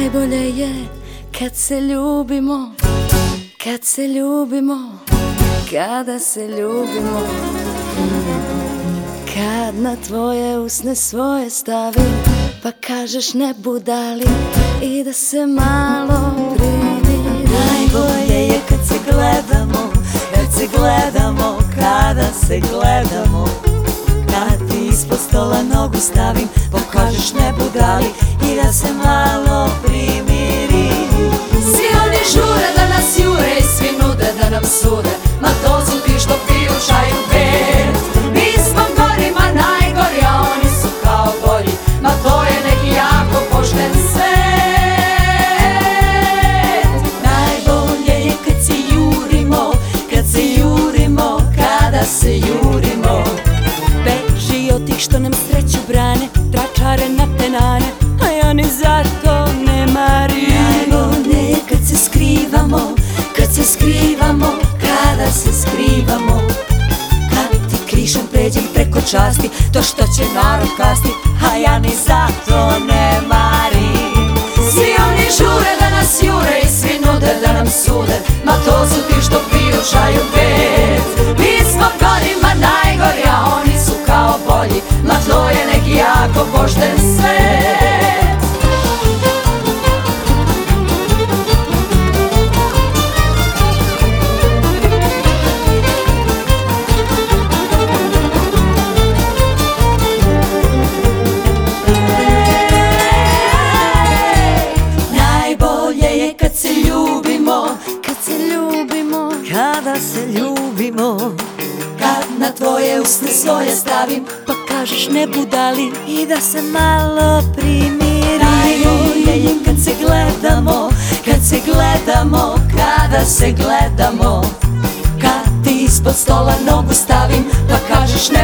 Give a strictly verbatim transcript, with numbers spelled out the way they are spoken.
Najbolje je kad se ljubimo, kad se ljubimo, kada se ljubimo. Kad na tvoje usne svoje stavim, pa kažeš ne budali i da se malo primirim. Najbolje je kad se gledamo, kad se gledamo, kada se gledamo. Kad ti ispod stola nogu stavim, pokažeš ne budali i da se malo primirim. Svi oni žure da nas jure i svi nude da nam sude, ma to su ti što piju čaj u pet. Mi smo gorima najgori, a oni su kao bolji, ma to je neki jako pošten svet. Najbolje je kad se jurimo, kad se jurimo, kada se jurimo. Beži od tih što nam sreću brane, tračare na tenane, a ja ni za to ne marim. Najbolje je kad se skrivamo, kad se skrivamo, kada se skrivamo. Kad ti krišom pređem preko časti, to što će narod kasti, a ja ni za to ne marim. Svi oni žure da nas jure i svi nude da nam sude, ma to su ti što piju čaj u pet. Mi smo gorima najgori, a oni su kao bolji, ma to je neki jako pošten svet. Kad se ljubimo, kad se ljubimo, kada se ljubimo. Kad na tvoje usne svoje stavim, pa kažeš ne budali i da se malo primirim. Najbolje je kad se gledamo, kad se gledamo, kada se gledamo. Kad ti ispod stola nogu stavim, pa kažeš